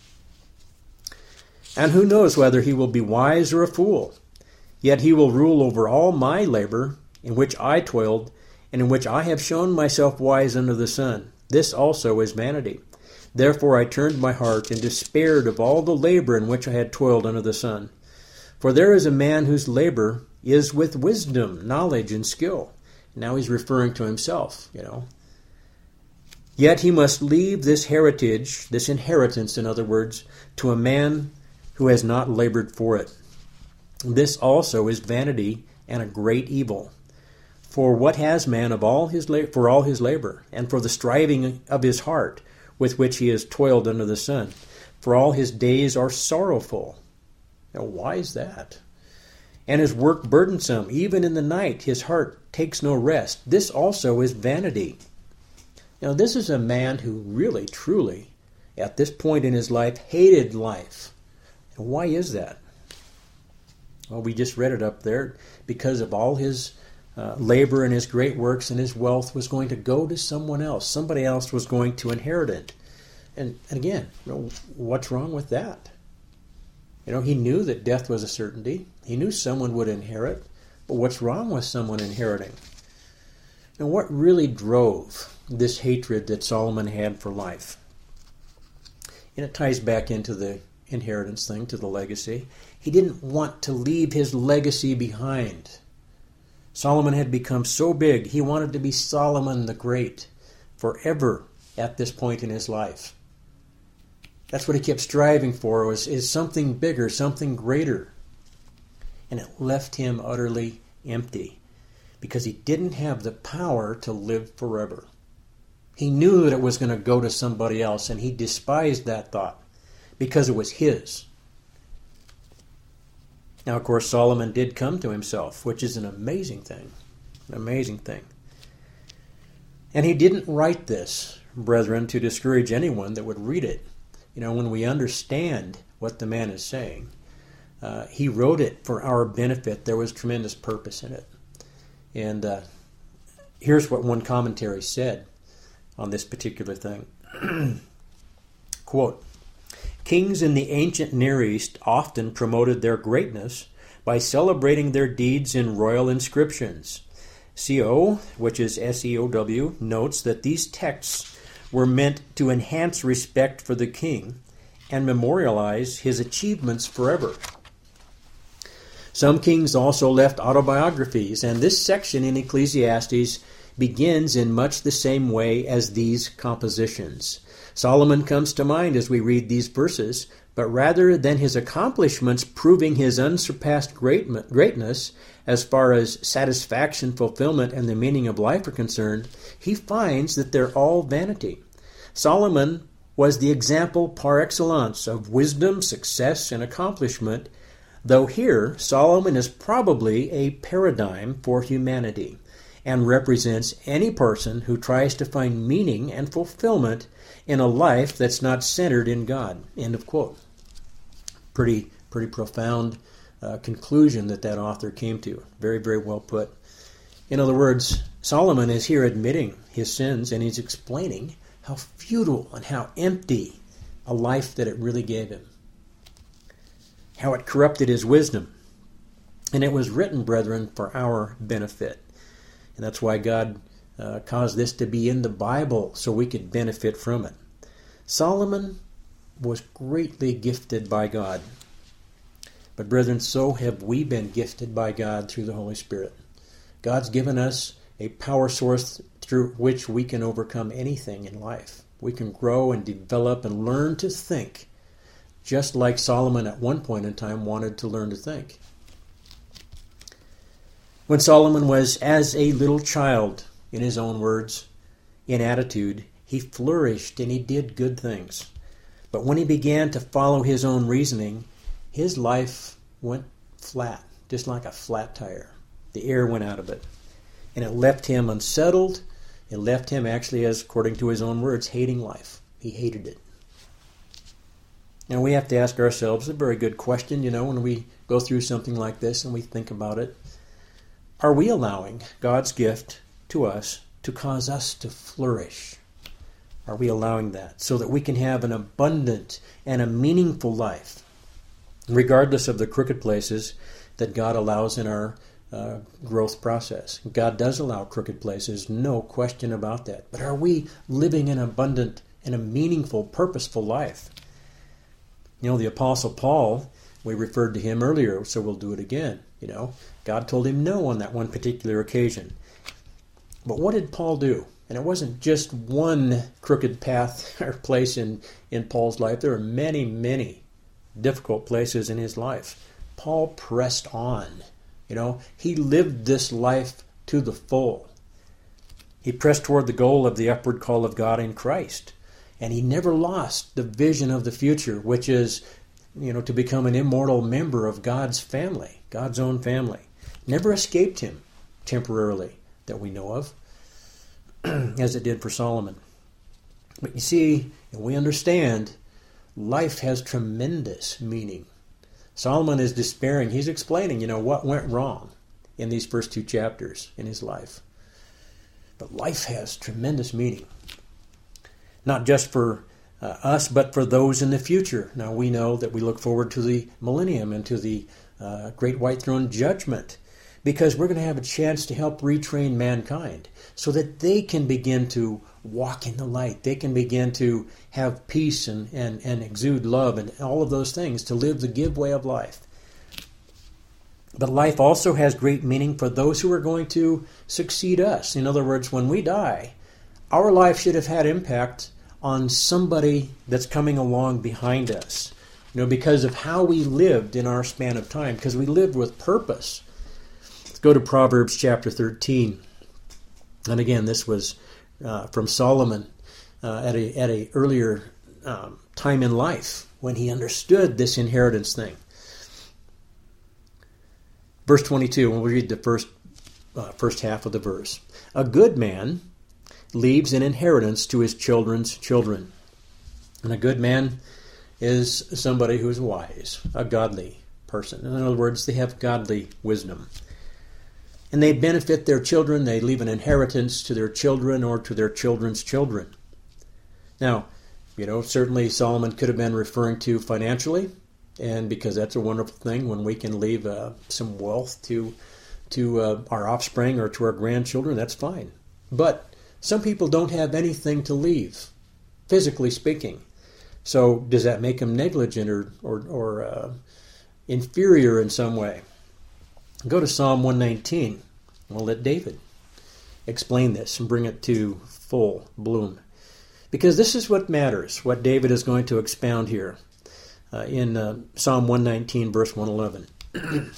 And who knows whether he will be wise or a fool? Yet he will rule over all my labor, in which I toiled, and in which I have shown myself wise under the sun. This also is vanity. Therefore I turned my heart and despaired of all the labor in which I had toiled under the sun. For there is a man whose labor is with wisdom, knowledge, and skill. Now he's referring to himself, Yet he must leave this heritage, this inheritance, in other words, to a man who has not labored for it. This also is vanity and a great evil. For what has man of all his for all his labor, and for the striving of his heart, with which he has toiled under the sun? For all his days are sorrowful. Now, why is that? And his work burdensome. Even in the night his heart takes no rest. This also is vanity. Now, this is a man who really, truly, at this point in his life, hated life. And why is that? Well, we just read it up there. Because of all his labor and his great works and his wealth was going to go to someone else. Somebody else was going to inherit it. And again, what's wrong with that? He knew that death was a certainty. He knew someone would inherit. But what's wrong with someone inheriting? And what really drove this hatred that Solomon had for life? And it ties back into the inheritance thing, to the legacy. He didn't want to leave his legacy behind. Solomon had become so big, he wanted to be Solomon the Great forever at this point in his life. That's what he kept striving for, is something bigger, something greater. And it left him utterly empty. because he didn't have the power to live forever. He knew that it was going to go to somebody else, and he despised that thought because it was his. Now, of course, Solomon did come to himself, which is an amazing thing. An amazing thing. And he didn't write this, brethren, to discourage anyone that would read it. When we understand what the man is saying, he wrote it for our benefit. There was tremendous purpose in it. And here's what one commentary said on this particular thing. Quote, "Kings in the ancient Near East often promoted their greatness by celebrating their deeds in royal inscriptions. CO, which is SEOW, notes that these texts were meant to enhance respect for the king and memorialize his achievements forever. Some kings also left autobiographies, and this section in Ecclesiastes begins in much the same way as these compositions. Solomon comes to mind as we read these verses, but rather than his accomplishments proving his unsurpassed greatness as far as satisfaction, fulfillment, and the meaning of life are concerned, he finds that they're all vanity. Solomon was the example par excellence of wisdom, success, and accomplishment, though here Solomon is probably a paradigm for humanity and represents any person who tries to find meaning and fulfillment in a life that's not centered in God." End of quote. Pretty profound conclusion that author came to. Very, very well put. In other words, Solomon is here admitting his sins, and he's explaining how futile and how empty a life that it really gave him. How it corrupted his wisdom. And it was written, brethren, for our benefit. And that's why God caused this to be in the Bible, so we could benefit from it. Solomon was greatly gifted by God. But brethren, so have we been gifted by God through the Holy Spirit. God's given us a power source through which we can overcome anything in life. We can grow and develop and learn to think, just like Solomon at one point in time wanted to learn to think. When Solomon was as a little child, in his own words, in attitude, he flourished and he did good things. But when he began to follow his own reasoning, his life went flat, just like a flat tire. The air went out of it. And it left him unsettled. It left him actually, as according to his own words, hating life. He hated it. Now we have to ask ourselves a very good question, when we go through something like this and we think about it. Are we allowing God's gift to us to cause us to flourish? Are we allowing that so that we can have an abundant and a meaningful life, regardless of the crooked places that God allows in our growth process? God does allow crooked places, no question about that. But are we living an abundant and a meaningful, purposeful life? The Apostle Paul, we referred to him earlier, so we'll do it again. God told him no on that one particular occasion. But what did Paul do? And it wasn't just one crooked path or place in Paul's life. There were many, many difficult places in his life. Paul pressed on. He lived this life to the full. He pressed toward the goal of the upward call of God in Christ. And he never lost the vision of the future, which is, to become an immortal member of God's family, God's own family. Never escaped him temporarily that we know of, as it did for Solomon. But you see, and we understand, life has tremendous meaning. Solomon is despairing. He's explaining, what went wrong in these first two chapters in his life. But life has tremendous meaning. Not just for us, but for those in the future. Now we know that we look forward to the millennium and to the great white throne judgment, because we're going to have a chance to help retrain mankind so that they can begin to walk in the light. They can begin to have peace and exude love and all of those things, to live the give way of life. But life also has great meaning for those who are going to succeed us. In other words, when we die, our life should have had impact on somebody that's coming along behind us, because of how we lived in our span of time, because we lived with purpose. Go to Proverbs chapter 13. And again, this was from Solomon at a earlier time in life when he understood this inheritance thing. Verse 22, and we'll read the first half of the verse. A good man leaves an inheritance to his children's children. And a good man is somebody who is wise, a godly person. In other words, they have godly wisdom. And they benefit their children. They leave an inheritance to their children or to their children's children. Now, certainly Solomon could have been referring to financially, and because that's a wonderful thing when we can leave some wealth to our offspring or to our grandchildren, that's fine. But some people don't have anything to leave, physically speaking. So does that make them negligent or inferior in some way? Go to Psalm 119. We'll let David explain this and bring it to full bloom. Because this is what matters, what David is going to expound here in Psalm 119, verse 111.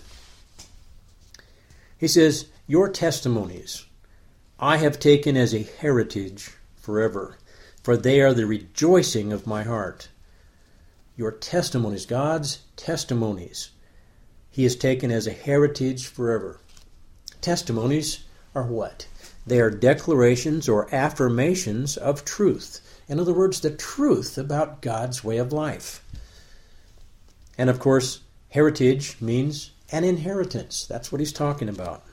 He says, "Your testimonies I have taken as a heritage forever, for they are the rejoicing of my heart." Your testimonies, God's testimonies, He has taken as a heritage forever. Testimonies are what? They are declarations or affirmations of truth. In other words, the truth about God's way of life. And of course, heritage means an inheritance. That's what he's talking about.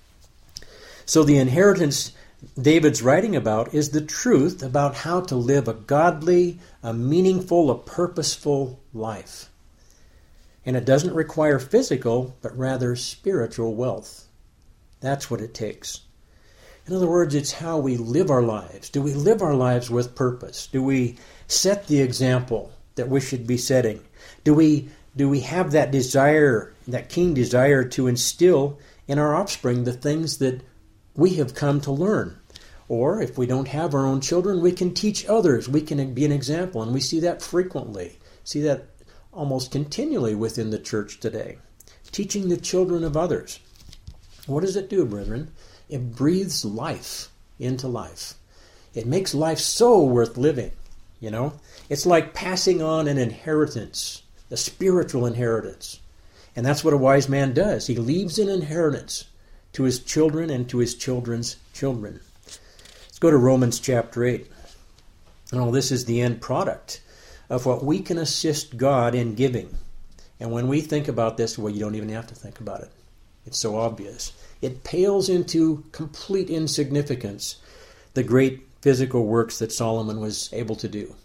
So the inheritance David's writing about is the truth about how to live a godly, a meaningful, a purposeful life. And it doesn't require physical, but rather spiritual wealth. That's what it takes. In other words, it's how we live our lives. Do we live our lives with purpose? Do we set the example that we should be setting? Do we have that desire, that keen desire to instill in our offspring the things that we have come to learn? Or if we don't have our own children, we can teach others. We can be an example, and we see that frequently. See that almost continually within the church today. Teaching the children of others. What does it do, brethren? It breathes life into life. It makes life so worth living, It's like passing on an inheritance, a spiritual inheritance. And that's what a wise man does. He leaves an inheritance to his children and to his children's children. Let's go to Romans chapter 8. This is the end product of what we can assist God in giving. And when we think about this, well, you don't even have to think about it. It's so obvious. It pales into complete insignificance the great physical works that Solomon was able to do.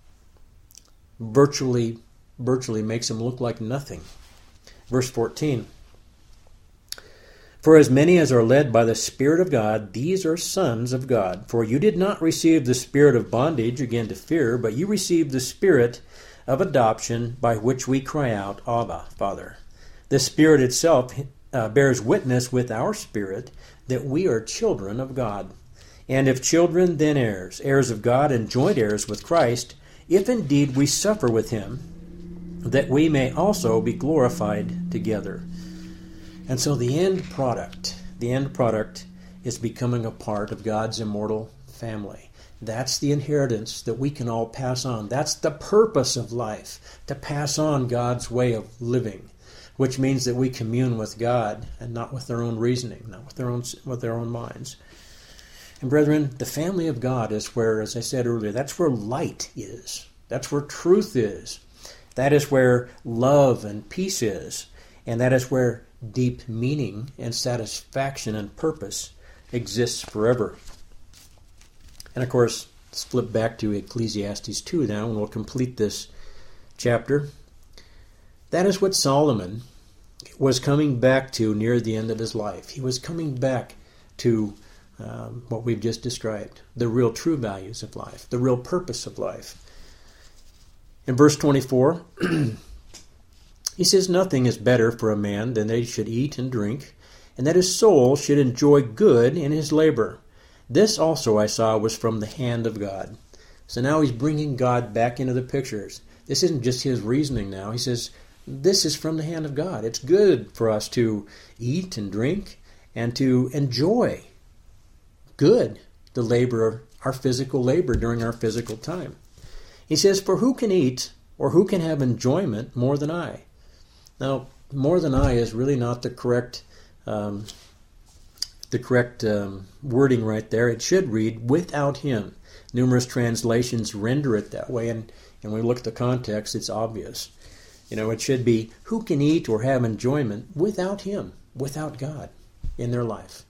Virtually makes him look like nothing. Verse 14. "For as many as are led by the Spirit of God, these are sons of God. For you did not receive the spirit of bondage again to fear, but you received the Spirit of adoption by which we cry out, Abba, Father. The Spirit itself bears witness with our spirit that we are children of God. And if children, then heirs, heirs of God and joint heirs with Christ, if indeed we suffer with him, that we may also be glorified together." And so the end product is becoming a part of God's immortal family. That's the inheritance that we can all pass on. That's the purpose of life, to pass on God's way of living, which means that we commune with God and not with our own reasoning, not with their own minds. And brethren, the family of God is where, as I said earlier, that's where light is. That's where truth is. That is where love and peace is. And that is where deep meaning and satisfaction and purpose exists forever. And of course, let's flip back to Ecclesiastes 2 now, and we'll complete this chapter. That is what Solomon was coming back to near the end of his life. He was coming back to what we've just described, the real true values of life, the real purpose of life. In verse 24, he says, "Nothing is better for a man than that he should eat and drink, and that his soul should enjoy good in his labor. This also I saw was from the hand of God." So now he's bringing God back into the pictures. This isn't just his reasoning now. He says, this is from the hand of God. It's good for us to eat and drink and to enjoy good the labor, our physical labor during our physical time. He says, "For who can eat or who can have enjoyment more than I?" Now, more than I is really not the correct wording right there. It should read, "without him." Numerous translations render it that way, and when we look at the context, it's obvious. It should be, "who can eat or have enjoyment without him, without God in their life?"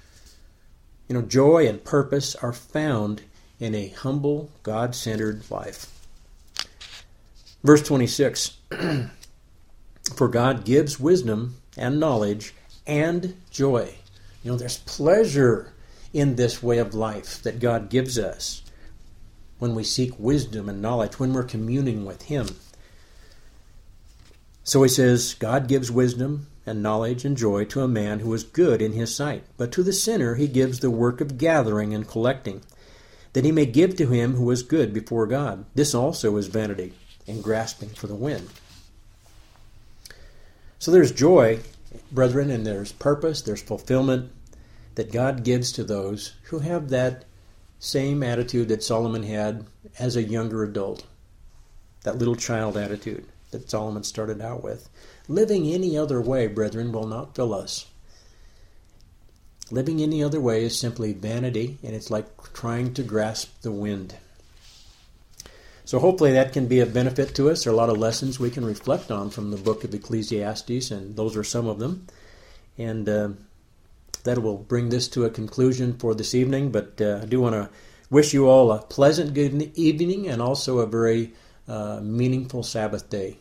Joy and purpose are found in a humble, God-centered life. Verse 26, "For God gives wisdom and knowledge and joy." There's pleasure in this way of life that God gives us when we seek wisdom and knowledge, when we're communing with Him. So he says, God gives wisdom and knowledge and joy to a man who is good in his sight. But to the sinner he gives the work of gathering and collecting, that he may give to him who is good before God. This also is vanity and grasping for the wind. So there's joy, brethren, and there's purpose, there's fulfillment that God gives to those who have that same attitude that Solomon had as a younger adult, that little child attitude that Solomon started out with. Living any other way, brethren, will not fill us. Living any other way is simply vanity, and it's like trying to grasp the wind. So hopefully that can be a benefit to us. There are a lot of lessons we can reflect on from the book of Ecclesiastes, and those are some of them. And that will bring this to a conclusion for this evening. But I do want to wish you all a pleasant good evening and also a very meaningful Sabbath day